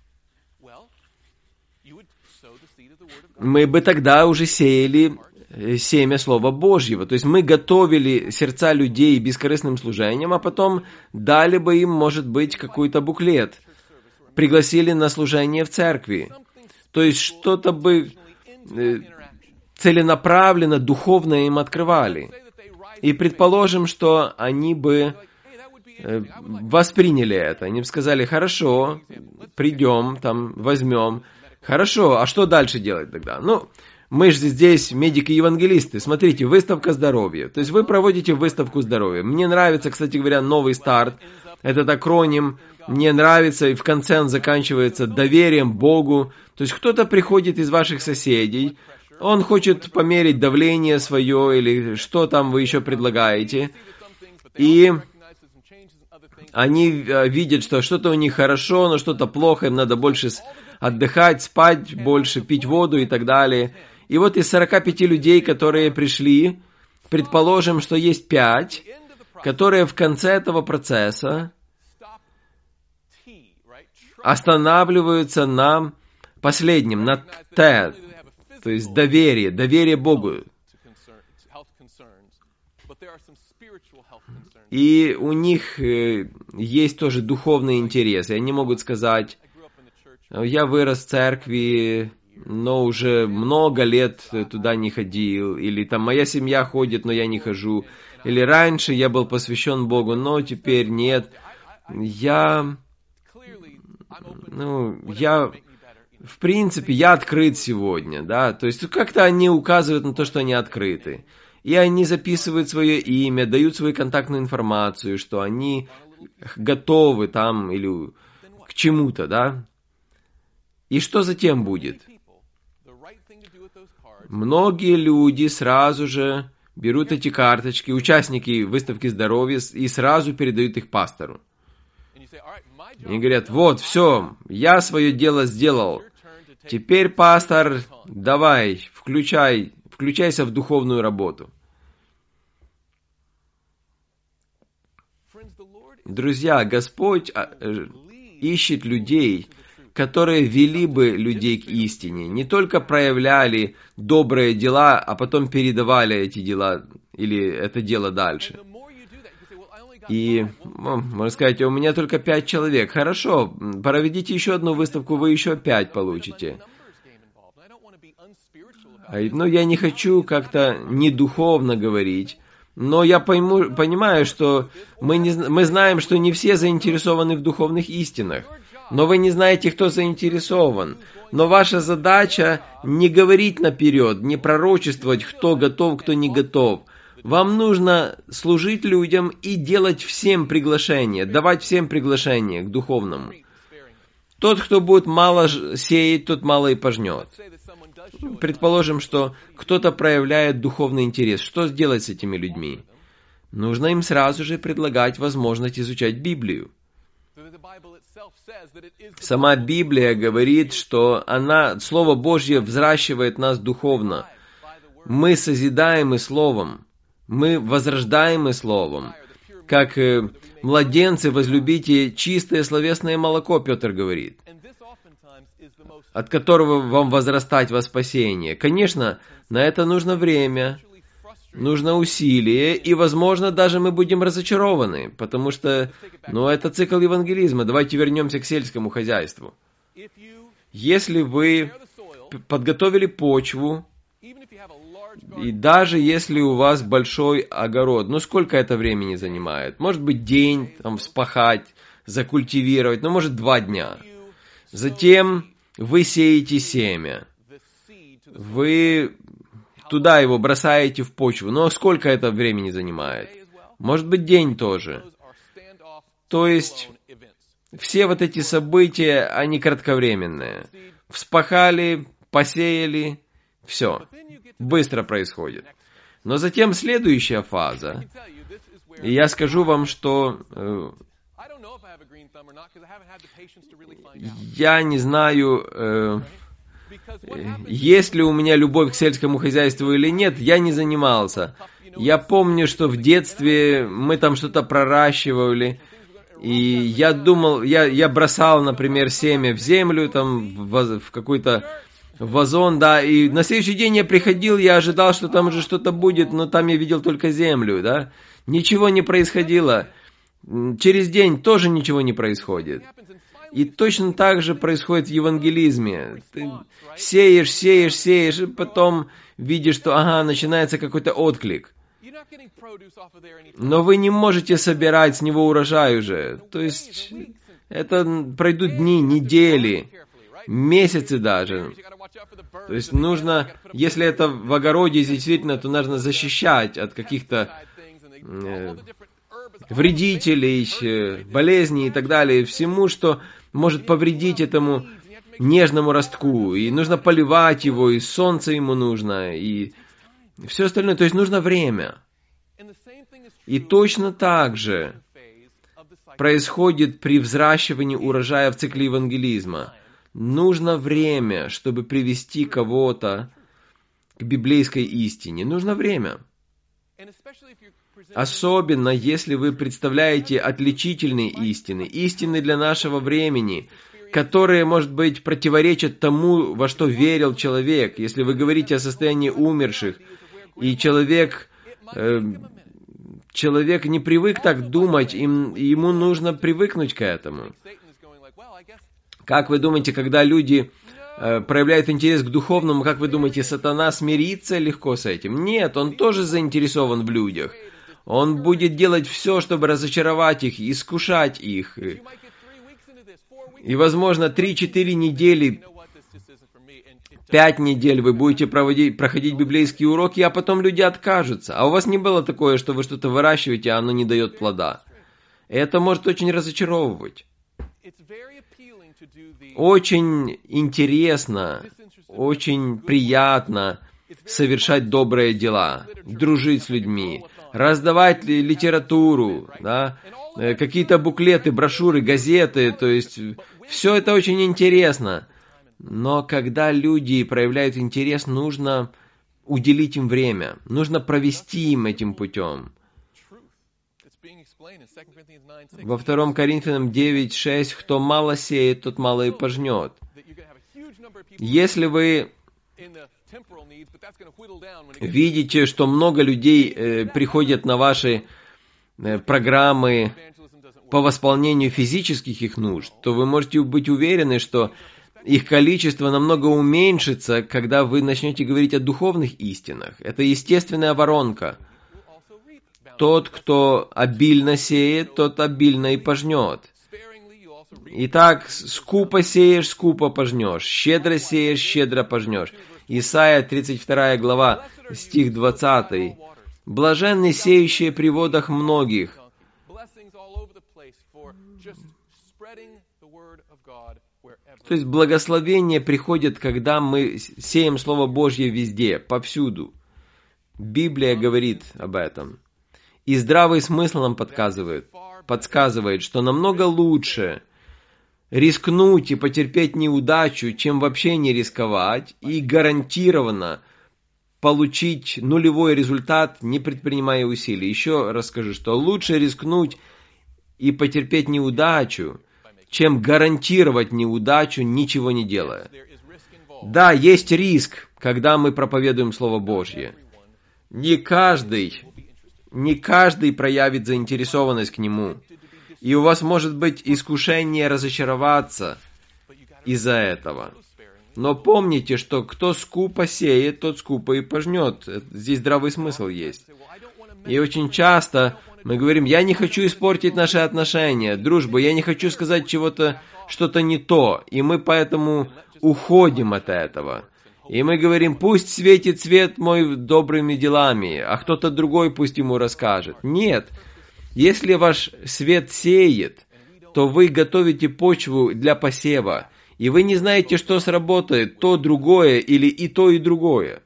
Speaker 1: Мы бы тогда уже сеяли семя Слова Божьего. То есть мы готовили сердца людей бескорыстным служением, а потом дали бы им, может быть, какой-то буклет. Пригласили на служение в церкви. То есть что-то бы целенаправленно, духовно им открывали. И предположим, что они бы восприняли это. Они бы сказали, хорошо, придем, там, возьмем. Хорошо, а что дальше делать тогда? Ну, мы же здесь медики-евангелисты. Смотрите, выставка здоровья. То есть вы проводите выставку здоровья. Мне нравится, кстати говоря, новый старт. Этот акроним мне нравится, и в конце он заканчивается доверием Богу. То есть кто-то приходит из ваших соседей, он хочет померить давление свое, или что там вы еще предлагаете. И они видят, что что-то у них хорошо, но что-то плохо, им надо больше отдыхать, спать больше, пить воду и так далее. И вот из сорока пяти людей, которые пришли, предположим, что есть пять, которые в конце этого процесса останавливаются на последнем, на Т, то есть доверие, доверие Богу. И у них есть тоже духовные интересы. Они могут сказать, я вырос в церкви, но уже много лет туда не ходил. Или там моя семья ходит, но я не хожу. Или раньше я был посвящен Богу, но теперь нет. Я, ну, я, в принципе, я открыт сегодня, да. То есть как-то они указывают на то, что они открыты. И они записывают свое имя, дают свою контактную информацию, что они готовы там или к чему-то, да. И что затем будет? Многие люди сразу же берут эти карточки, участники выставки здоровья, и сразу передают их пастору. И говорят, вот, все, я свое дело сделал. Теперь, пастор, давай, включай, включайся в духовную работу. Друзья, Господь ищет людей, которые вели бы людей к истине, не только проявляли добрые дела, а потом передавали эти дела или это дело дальше. И, ну, можно сказать, у меня только пять человек. Хорошо, проведите еще одну выставку, вы еще пять получите. Ну, я не хочу как-то недуховно говорить, но я пойму, понимаю, что мы, не, мы знаем, что не все заинтересованы в духовных истинах. Но вы не знаете, кто заинтересован. Но ваша задача не говорить наперед, не пророчествовать, кто готов, кто не готов. Вам нужно служить людям и делать всем приглашение, давать всем приглашение к духовному. Тот, кто будет мало сеять, тот мало и пожнет. Предположим, что кто-то проявляет духовный интерес. Что сделать с этими людьми? Нужно им сразу же предлагать возможность изучать Библию. Сама Библия говорит, что она, Слово Божье взращивает нас духовно. Мы созидаемы Словом. Мы возрождаемы Словом. Как э, младенцы, возлюбите чистое словесное молоко, Петр говорит, от которого вам возрастать во спасение. Конечно, на это нужно время, нужно усилие, и, возможно, даже мы будем разочарованы, потому что, ну, это цикл евангелизма. Давайте вернемся к сельскому хозяйству. Если вы подготовили почву, и даже если у вас большой огород, ну, сколько это времени занимает? Может быть, день, там, вспахать, закультивировать, ну, может, два дня. Затем вы сеете семя. Вы туда его бросаете в почву. Но сколько это времени занимает? Может быть, день тоже. То есть, все вот эти события, они кратковременные. Вспахали, посеяли, все. Быстро происходит. Но затем следующая фаза. И я скажу вам, что э, я не знаю, э, есть ли у меня любовь к сельскому хозяйству или нет, я не занимался. Я помню, что в детстве мы там что-то проращивали, и я думал, я, я бросал, например, семя в землю, там, в, в какой-то вазон, да, и на следующий день я приходил, я ожидал, что там уже что-то будет, но там я видел только землю, да. Ничего не происходило. Через день тоже ничего не происходит. И точно так же происходит в евангелизме. Ты сеешь, сеешь, сеешь, и потом видишь, что, ага, начинается какой-то отклик. Но вы не можете собирать с него урожай уже. То есть, это пройдут дни, недели, месяцы даже. То есть, нужно, если это в огороде действительно, то нужно защищать от каких-то э, вредителей, э, болезней и так далее, всему, что может повредить этому нежному ростку. И нужно поливать его, и солнце ему нужно, и все остальное. То есть, нужно время. И точно так же происходит при взращивании урожая в цикле евангелизма. Нужно время, чтобы привести кого-то к библейской истине. Нужно время. Особенно, если вы представляете отличительные истины, истины для нашего времени, которые, может быть, противоречат тому, во что верил человек. Если вы говорите о состоянии умерших, и человек... Э, Человек не привык так думать, им, ему нужно привыкнуть к этому. Как вы думаете, когда люди э, проявляют интерес к духовному, как вы думаете, сатана смирится легко с этим? Нет, он тоже заинтересован в людях. Он будет делать все, чтобы разочаровать их, искушать их. И, возможно, три-четыре недели, пять недель вы будете проводить, проходить библейские уроки, а потом люди откажутся. А у вас не было такое, что вы что-то выращиваете, а оно не дает плода. Это может очень разочаровывать. Очень интересно, очень приятно совершать добрые дела, дружить с людьми, раздавать литературу, да, какие-то буклеты, брошюры, газеты. То есть, все это очень интересно. Но когда люди проявляют интерес, нужно уделить им время, нужно провести им этим путем. Во втором Коринфянам девять шесть, кто мало сеет, тот мало и пожнет. Если вы видите, что много людей э, приходят на ваши э, программы по восполнению физических их нужд, то вы можете быть уверены, что их количество намного уменьшится, когда вы начнете говорить о духовных истинах. Это естественная воронка. Тот, кто обильно сеет, тот обильно и пожнет. Итак, скупо сеешь, скупо пожнешь. Щедро сеешь, щедро пожнешь. Исайя тридцать вторая глава, стих двадцатый. Блаженны сеющие при водах многих. То есть благословение приходит, когда мы сеем Слово Божье везде, повсюду. Библия говорит об этом. И здравый смысл нам подсказывает, подсказывает, что намного лучше рискнуть и потерпеть неудачу, чем вообще не рисковать и гарантированно получить нулевой результат, не предпринимая усилий. Еще раз скажу, что лучше рискнуть и потерпеть неудачу, чем гарантировать неудачу, ничего не делая. Да, есть риск, когда мы проповедуем Слово Божье. Не каждый, не каждый проявит заинтересованность к нему. И у вас может быть искушение разочароваться из-за этого. Но помните, что кто скупо сеет, тот скупо и пожнет. Здесь здравый смысл есть. И очень часто мы говорим, я не хочу испортить наши отношения, дружбу, я не хочу сказать чего-то, что-то не то. И мы поэтому уходим от этого. И мы говорим, пусть светит свет мой добрыми делами, а кто-то другой пусть ему расскажет. Нет. Если ваш свет сеет, то вы готовите почву для посева, и вы не знаете, что сработает, то другое или и то, и другое.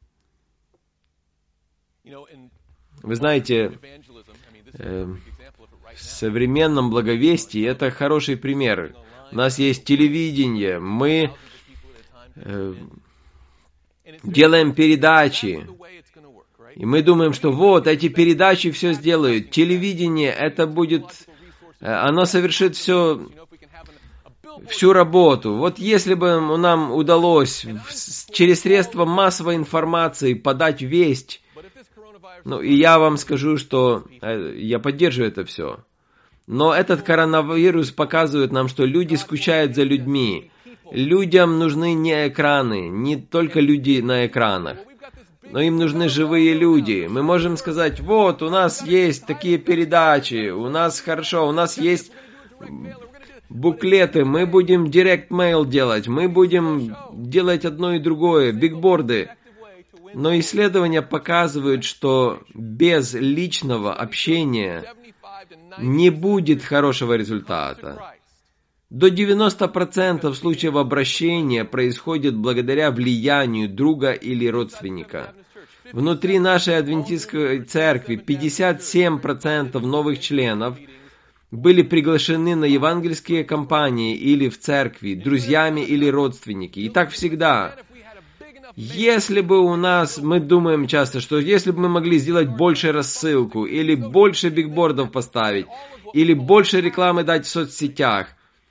Speaker 1: Вы знаете, э, в современном благовестии это хороший пример. У нас есть телевидение, мы э, делаем передачи. И мы думаем, что вот, эти передачи все сделают. Телевидение, это будет... Оно совершит все, всю работу. Вот если бы нам удалось через средства массовой информации подать весть, ну, и я вам скажу, что я поддерживаю это все. Но этот коронавирус показывает нам, что люди скучают за людьми. Людям нужны не экраны, не только люди на экранах. Но им нужны живые люди. Мы можем сказать, вот, у нас есть такие передачи, у нас хорошо, у нас есть буклеты, мы будем direct mail делать, мы будем делать одно и другое, бигборды. Но исследования показывают, что без личного общения не будет хорошего результата. До девяноста процентов случаев обращения происходит благодаря влиянию друга или родственника. Внутри нашей адвентистской церкви пятьдесят семь процентов новых членов были приглашены на евангельские кампании или в церкви, друзьями или родственники. И так всегда. Если бы у нас, мы думаем часто, что если бы мы могли сделать больше рассылку, или больше бигбордов поставить, или больше рекламы дать в соцсетях,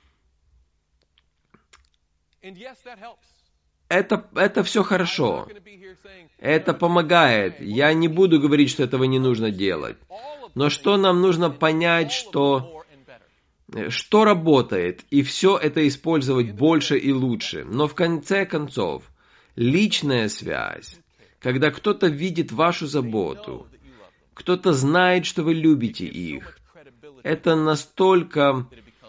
Speaker 1: это, это все хорошо. Это помогает. Я не буду говорить, что этого не нужно делать. Но что нам нужно понять, что, что работает, и все это использовать больше и лучше. Но в конце концов, личная связь, когда кто-то видит вашу заботу, кто-то знает, что вы любите их, это настолько...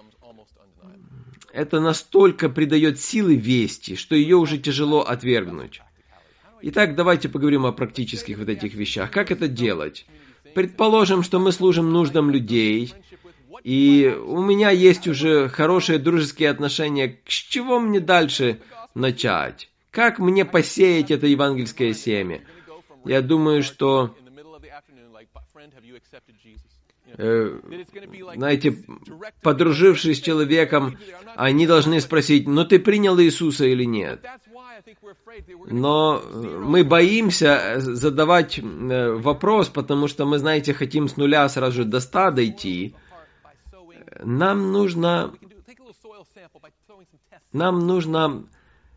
Speaker 1: Это настолько придает силы вести, что ее уже тяжело отвергнуть. Итак, давайте поговорим о практических вот этих вещах. Как это делать? Предположим, что мы служим нуждам людей, и у меня есть уже хорошие дружеские отношения. С чего мне дальше начать? Как мне посеять это евангельское семя? Я думаю, что э, знаете, подружившись с человеком, они должны спросить, ну ты принял Иисуса или нет? Но мы боимся задавать вопрос, потому что мы, знаете, хотим с нуля сразу же до ста дойти. Нам нужно, нам нужно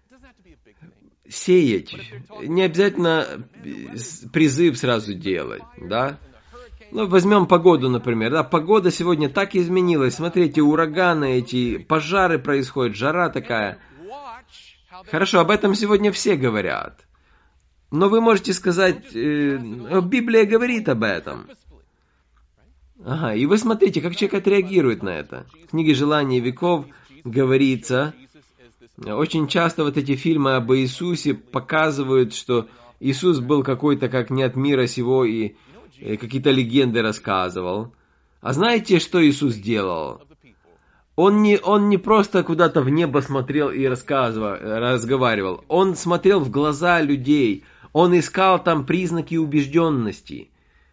Speaker 1: сеять. Не обязательно призыв сразу делать, да? Ну, возьмем погоду, например. Да, погода сегодня так изменилась. Смотрите, ураганы эти, пожары происходят, жара такая. Хорошо, об этом сегодня все говорят. Но вы можете сказать, э, Библия говорит об этом. Ага, и вы смотрите, как человек отреагирует на это. В книге «Желание веков» говорится, очень часто вот эти фильмы об Иисусе показывают, что Иисус был какой-то как не от мира сего и какие-то легенды рассказывал. А знаете, что Иисус делал? Он не, он не просто куда-то в небо смотрел и рассказывал, разговаривал. Он смотрел в глаза людей. Он искал там признаки убежденности.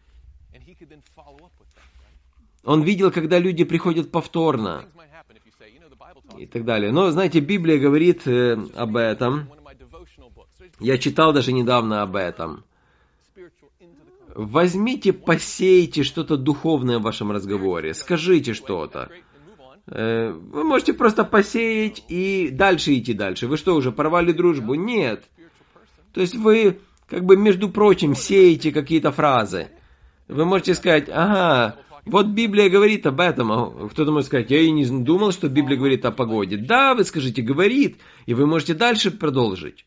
Speaker 1: Он видел, когда люди приходят повторно. И так далее. Но, знаете, Библия говорит э, об этом. Я читал даже недавно об этом. Возьмите, посейте что-то духовное в вашем разговоре. Скажите что-то. Э, вы можете просто посеять и дальше идти дальше. Вы что, уже порвали дружбу? Нет. То есть вы, как бы, между прочим, сеете какие-то фразы. Вы можете сказать, ага, вот Библия говорит об этом. А кто-то может сказать, я и не думал, что Библия говорит о погоде. Да, вы скажите, говорит, и вы можете дальше продолжить.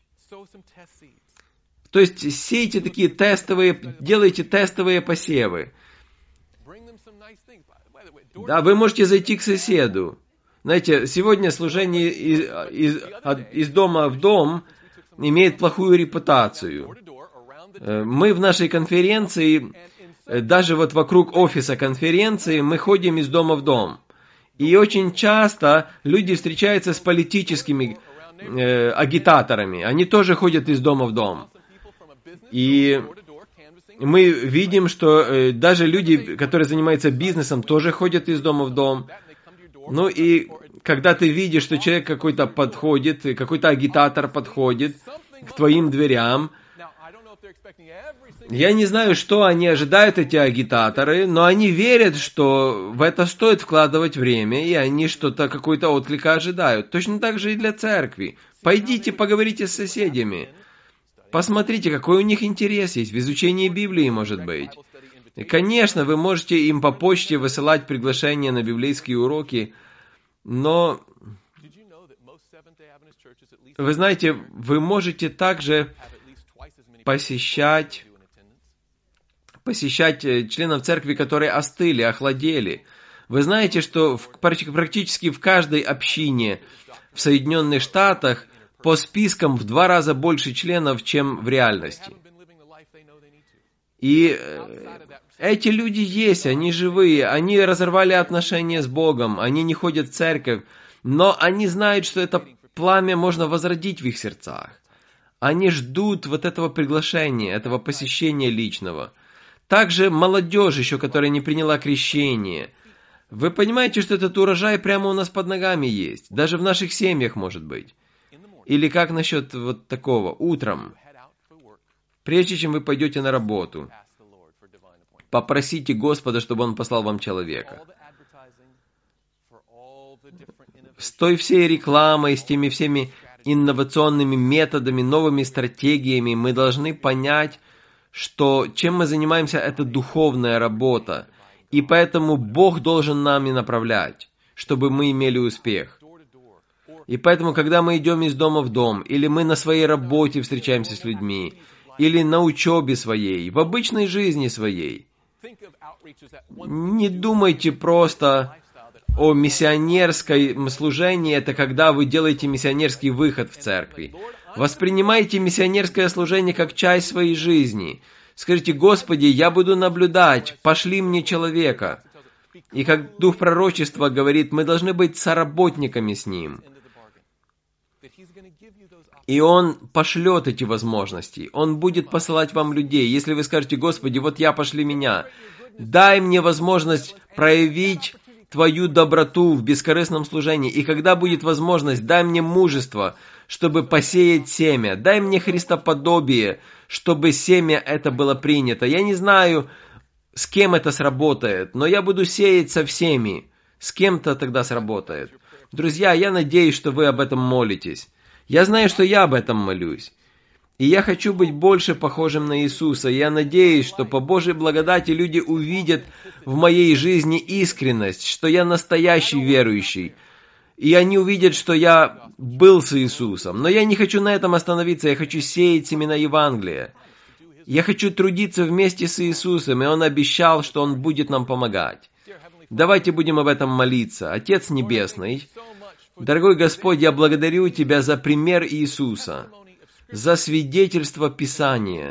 Speaker 1: То есть сейте такие тестовые, делайте тестовые посевы. Да, вы можете зайти к соседу. Знаете, сегодня служение из, из, из дома в дом имеет плохую репутацию. Мы в нашей конференции, даже вот вокруг офиса конференции, мы ходим из дома в дом. И очень часто люди встречаются с политическими э, агитаторами. Они тоже ходят из дома в дом. И мы видим, что э, даже люди, которые занимаются бизнесом, тоже ходят из дома в дом. Ну и когда ты видишь, что человек какой-то подходит, какой-то агитатор подходит к твоим дверям, я не знаю, что они ожидают, эти агитаторы, но они верят, что в это стоит вкладывать время, и они что-то, какой-то отклик ожидают. Точно так же и для церкви. Пойдите, поговорите с соседями. Посмотрите, какой у них интерес есть в изучении Библии, может быть. И, конечно, вы можете им по почте высылать приглашения на библейские уроки, но вы знаете, вы можете также посещать, посещать членов церкви, которые остыли, охладели. Вы знаете, что в, практически в каждой общине в Соединенных Штатах по спискам в два раза больше членов, чем в реальности. И эти люди есть, они живые, они разорвали отношения с Богом, они не ходят в церковь, но они знают, что это пламя можно возродить в их сердцах. Они ждут вот этого приглашения, этого посещения личного. Также молодежь еще, которая не приняла крещение. Вы понимаете, что этот урожай прямо у нас под ногами есть, даже в наших семьях может быть. Или как насчет вот такого, утром, прежде чем вы пойдете на работу, попросите Господа, чтобы Он послал вам человека. С той всей рекламой, с теми всеми инновационными методами, новыми стратегиями мы должны понять, что чем мы занимаемся, это духовная работа. И поэтому Бог должен нами направлять, чтобы мы имели успех. И поэтому, когда мы идем из дома в дом, или мы на своей работе встречаемся с людьми, или на учебе своей, в обычной жизни своей, не думайте просто о миссионерском служении, это когда вы делаете миссионерский выход в церкви. Воспринимайте миссионерское служение как часть своей жизни. Скажите, Господи, я буду наблюдать, пошли мне человека. И как дух пророчества говорит, мы должны быть соработниками с ним. И Он пошлет эти возможности. Он будет посылать вам людей. Если вы скажете: Господи, вот я, пошли меня. Дай мне возможность проявить Твою доброту в бескорыстном служении. И когда будет возможность, дай мне мужество, чтобы посеять семя. Дай мне христоподобие, чтобы семя это было принято. Я не знаю, с кем это сработает, но я буду сеять со всеми. С кем-то тогда сработает. Друзья, я надеюсь, что вы об этом молитесь. Я знаю, что я об этом молюсь. И я хочу быть больше похожим на Иисуса. Я надеюсь, что по Божьей благодати люди увидят в моей жизни искренность, что я настоящий верующий. И они увидят, что я был с Иисусом. Но я не хочу на этом остановиться. Я хочу сеять семена Евангелия. Я хочу трудиться вместе с Иисусом, и Он обещал, что Он будет нам помогать. Давайте будем об этом молиться. Отец Небесный, дорогой Господь, я благодарю Тебя за пример Иисуса, за свидетельство Писания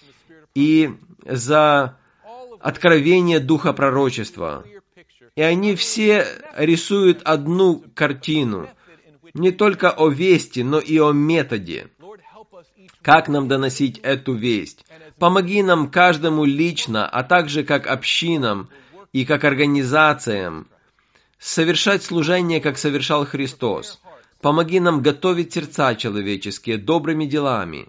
Speaker 1: и за откровение Духа пророчества. И они все рисуют одну картину, не только о вести, но и о методе. Как нам доносить эту весть? Помоги нам каждому лично, а также как общинам и как организациям, совершать служение, как совершал Христос. Помоги нам готовить сердца человеческие добрыми делами.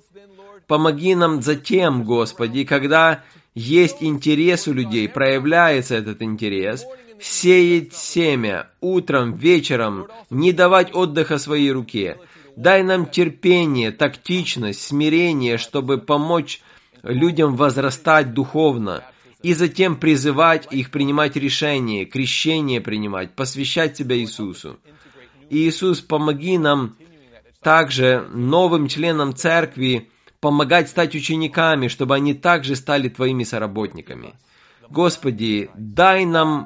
Speaker 1: Помоги нам затем, Господи, когда есть интерес у людей, проявляется этот интерес, сеять семя утром, вечером, не давать отдыха своей руке. Дай нам терпение, тактичность, смирение, чтобы помочь людям возрастать духовно, и затем призывать их принимать решения, крещение принимать, посвящать себя Иисусу. Иисус, помоги нам также, новым членам церкви, помогать стать учениками, чтобы они также стали Твоими соработниками. Господи, дай нам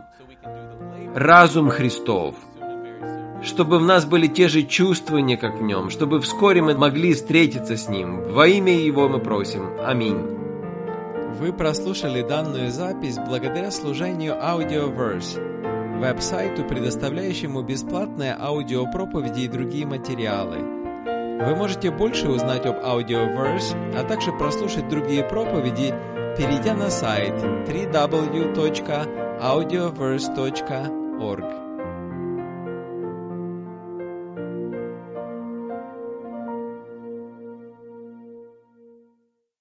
Speaker 1: разум Христов, чтобы в нас были те же чувствования, как в Нем, чтобы вскоре мы могли встретиться с Ним. Во имя Его мы просим. Аминь.
Speaker 2: Вы прослушали данную запись благодаря служению Audioverse, веб-сайту, предоставляющему бесплатные аудиопроповеди и другие материалы. Вы можете больше узнать об Audioverse, а также прослушать другие проповеди, перейдя на сайт дабл ю дабл ю дабл ю точка аудиоверс точка орг.